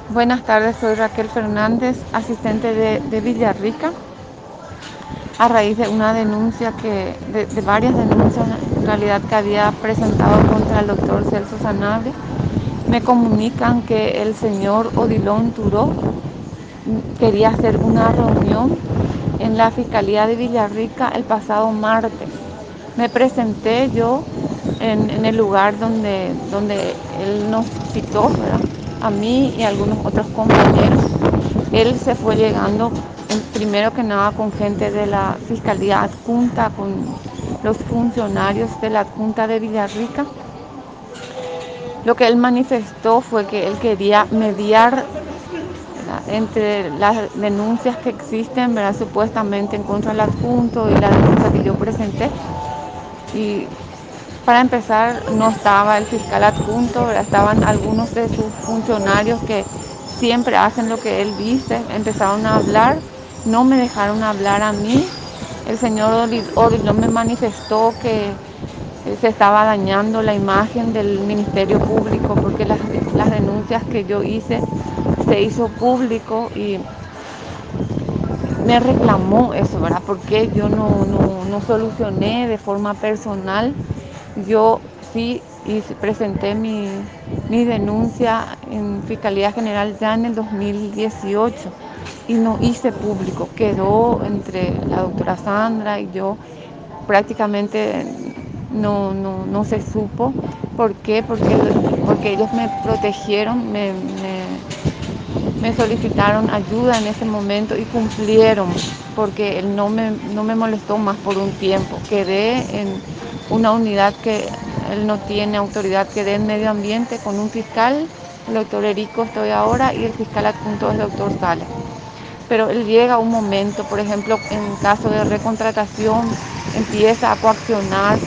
Buenas tardes, soy Raquel Fernández, asistente de Villarrica, a raíz de una denuncia de varias denuncias en realidad que había presentado contra el doctor Celso Sanabria. Me comunican que el señor Odilon Turó quería hacer una reunión en la Fiscalía de Villarrica el pasado martes. Me presenté yo en el lugar donde él nos citó, ¿verdad? A mí y a algunos otros compañeros. Él se fue llegando, primero que nada, con gente de la Fiscalía Adjunta, con los funcionarios de la Adjunta de Villarrica. Lo que él manifestó fue que él quería mediar, ¿verdad?, entre las denuncias que existen, ¿verdad?, supuestamente en contra del adjunto y la denuncia que yo presenté. Y para empezar, no estaba el fiscal adjunto, ¿verdad?, estaban algunos de sus funcionarios que siempre hacen lo que él dice. Empezaron a hablar, no me dejaron hablar a mí. El señor Odilon me manifestó que se estaba dañando la imagen del Ministerio Público porque las denuncias que yo hice se hizo público y me reclamó eso, ¿verdad? Porque yo no solucioné de forma personal. Yo sí presenté mi denuncia en Fiscalía General ya en el 2018 y no hice público. Quedó entre la doctora Sandra y yo, prácticamente no se supo. ¿Por qué? Porque ellos me protegieron, me solicitaron ayuda en ese momento y cumplieron, porque él no me molestó más por un tiempo. Quedé en una unidad que él no tiene autoridad, quedé en medio ambiente con un fiscal, el doctor Erico estoy ahora, y el fiscal adjunto es el doctor Sales. Pero él llega a un momento, por ejemplo, en caso de recontratación, empieza a coaccionar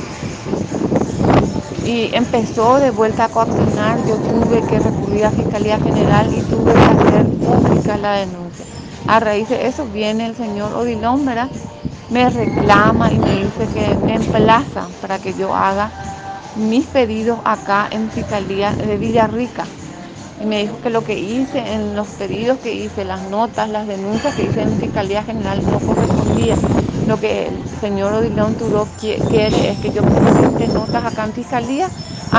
y empezó de vuelta a coaccionar. Yo tuve que recurrir a Fiscalía General y tuve que hacer pública la denuncia. A raíz de eso viene el señor Odilon, ¿verdad?, me reclama y me dice que me emplaza para que yo haga mis pedidos acá en Fiscalía de Villarrica. Y me dijo que lo que hice en los pedidos que hice, las notas, las denuncias que hice en Fiscalía General no correspondía. Lo que el señor Odilon Turó quiere es que yo presente notas acá en Fiscalía.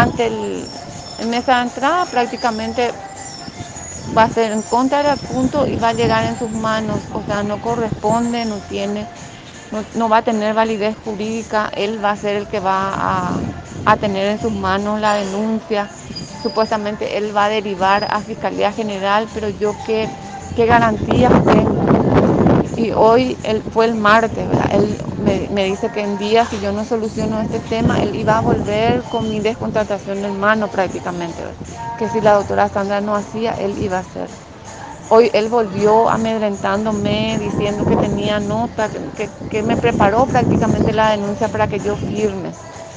En mesa de entrada prácticamente va a ser en contra del adjunto y va a llegar en sus manos. O sea, no corresponde, no va a tener validez jurídica. Él va a ser el que va a tener en sus manos la denuncia. Supuestamente él va a derivar a Fiscalía General, pero yo qué garantías tengo. Y hoy fue el martes, ¿verdad? Él me dice que en días, si yo no soluciono este tema, él iba a volver con mi descontratación en mano prácticamente, ¿verdad?, que si la doctora Sandra no hacía, él iba a hacer. Hoy él volvió amedrentándome, diciendo que tenía nota, que me preparó prácticamente la denuncia para que yo firme.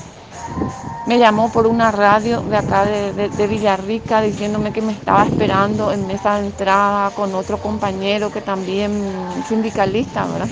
Me llamó por una radio de acá de Villarrica diciéndome que me estaba esperando en mesa de entrada con otro compañero que también sindicalista, ¿verdad?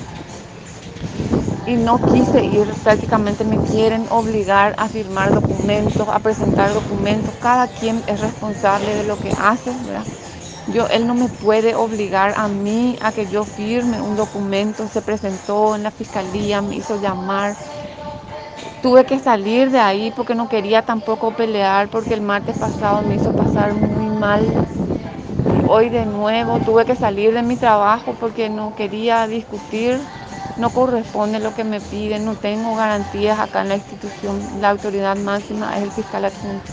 Y no quise ir, prácticamente me quieren obligar a firmar documentos, a presentar documentos. Cada quien es responsable de lo que hace, ¿verdad? Él no me puede obligar a mí a que yo firme un documento. Se presentó en la fiscalía, me hizo llamar. Tuve que salir de ahí porque no quería tampoco pelear, porque el martes pasado me hizo pasar muy mal. Y hoy de nuevo tuve que salir de mi trabajo porque no quería discutir. No corresponde lo que me piden, no tengo garantías acá en la institución. La autoridad máxima es el fiscal adjunto.